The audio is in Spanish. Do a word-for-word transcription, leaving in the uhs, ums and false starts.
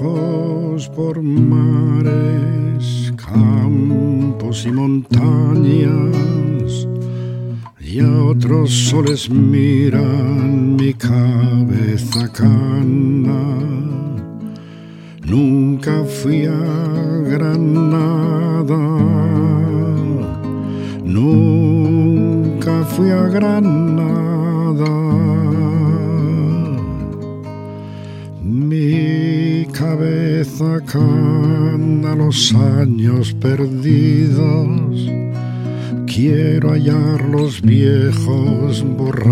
viejos por mares, campos y montañas, y a otros soles miran mi cabeza cana. Nunca fui a Granada, nunca fui a Granada. Mi cabeza cana los años perdidos, quiero hallar los viejos borrachos